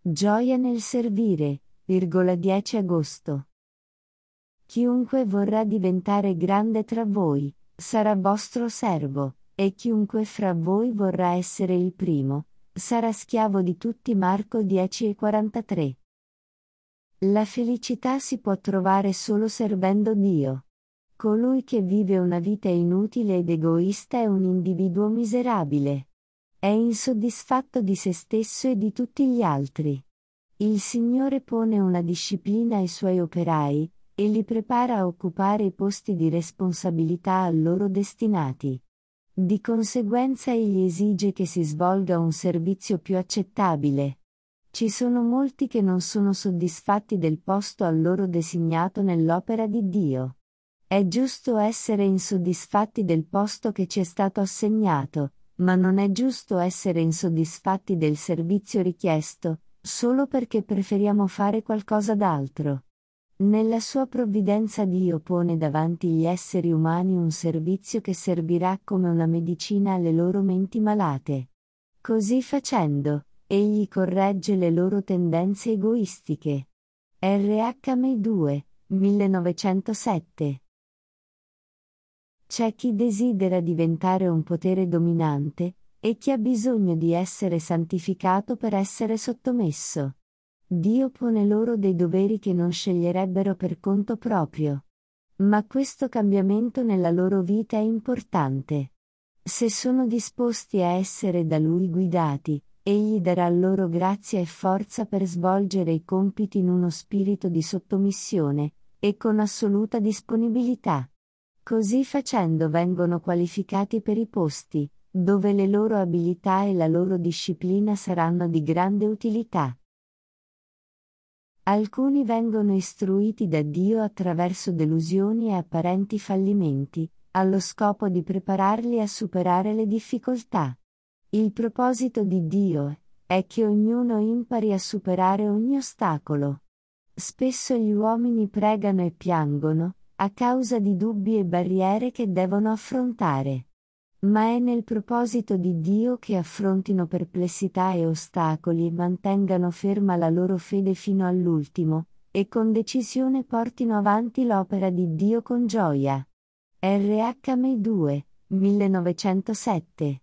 Gioia nel servire, 10 agosto. Chiunque vorrà diventare grande tra voi, sarà vostro servo, e chiunque fra voi vorrà essere il primo, sarà schiavo di tutti. Marco 10:43. La felicità si può trovare solo servendo Dio. Colui che vive una vita inutile ed egoista è un individuo miserabile. È insoddisfatto di se stesso e di tutti gli altri. Il Signore pone una disciplina ai suoi operai, e li prepara a occupare i posti di responsabilità a loro destinati. Di conseguenza egli esige che si svolga un servizio più accettabile. Ci sono molti che non sono soddisfatti del posto a loro designato nell'opera di Dio. È giusto essere insoddisfatti del posto che ci è stato assegnato, ma non è giusto essere insoddisfatti del servizio richiesto, solo perché preferiamo fare qualcosa d'altro. Nella sua provvidenza Dio pone davanti gli esseri umani un servizio che servirà come una medicina alle loro menti malate. Così facendo, egli corregge le loro tendenze egoistiche. RH 2, 1907. C'è chi desidera diventare un potere dominante, e chi ha bisogno di essere santificato per essere sottomesso. Dio pone loro dei doveri che non sceglierebbero per conto proprio. Ma questo cambiamento nella loro vita è importante. Se sono disposti a essere da Lui guidati, egli darà loro grazia e forza per svolgere i compiti in uno spirito di sottomissione, e con assoluta disponibilità. Così facendo vengono qualificati per i posti, dove le loro abilità e la loro disciplina saranno di grande utilità. Alcuni vengono istruiti da Dio attraverso delusioni e apparenti fallimenti, allo scopo di prepararli a superare le difficoltà. Il proposito di Dio è che ognuno impari a superare ogni ostacolo. Spesso gli uomini pregano e piangono, a causa di dubbi e barriere che devono affrontare. Ma è nel proposito di Dio che affrontino perplessità e ostacoli e mantengano ferma la loro fede fino all'ultimo, e con decisione portino avanti l'opera di Dio con gioia. RH 2, 1907.